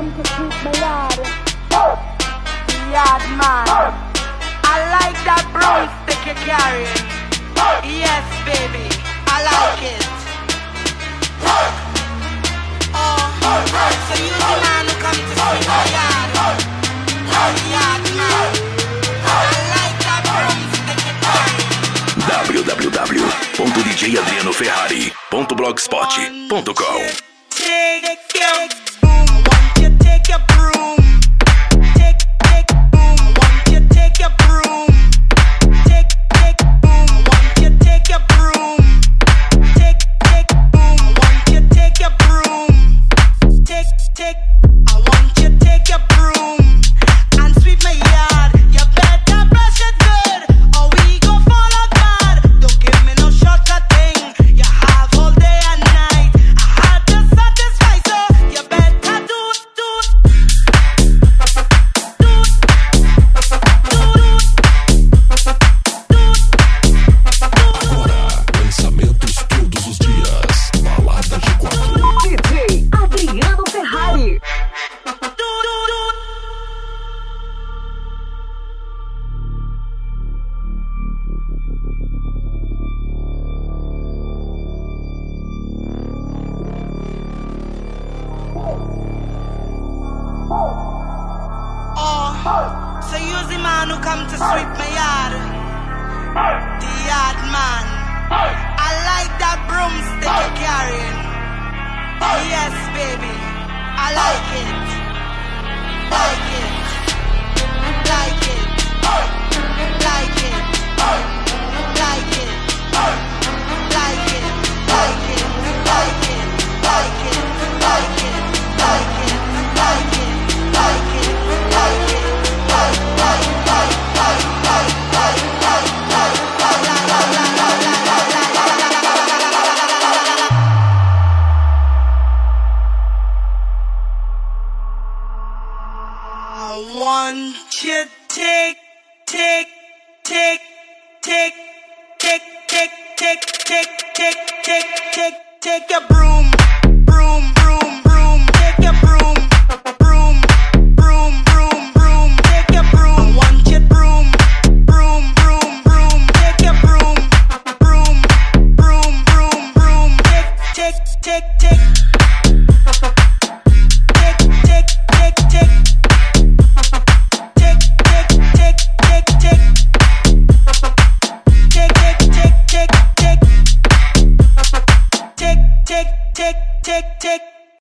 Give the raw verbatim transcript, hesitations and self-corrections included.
come to sweep my yard. Yard man, I like that broomstick you're carrying. Yes, baby, I like it. Oh, so you the man who come to sweep my yard. Yard man, I like that broomstick you're carrying. w w w ponto d j adriano ferrari ponto blogspot ponto com. Take your boom, want you take your broom. Take, take boom, want you take your broom. Take, take boom, want you take your broom. Take, take boom, want you take your broom. Take, take, I want you take your broom and sweep my yard. You better brush it good, or we go fall out bad. Don't give me no shortcut thing. You have all day and night. I had to satisfy, so you better do it, do it, do it, do it, Agora, lançamentos todos os dias. Balada G quatro. D J Adriano Ferrari. Oh, so you're the man who come to sweep my yard. The yard man. I like that broomstick you're carrying. Yes, baby, I like it. Like it. Like it. Like it. Like it. Like it. Like it. Like it. Like it. Like it. Like it. Like it. Like it. Like it. Like like like like like like like I want you take take take take take take take take take take take take your broom.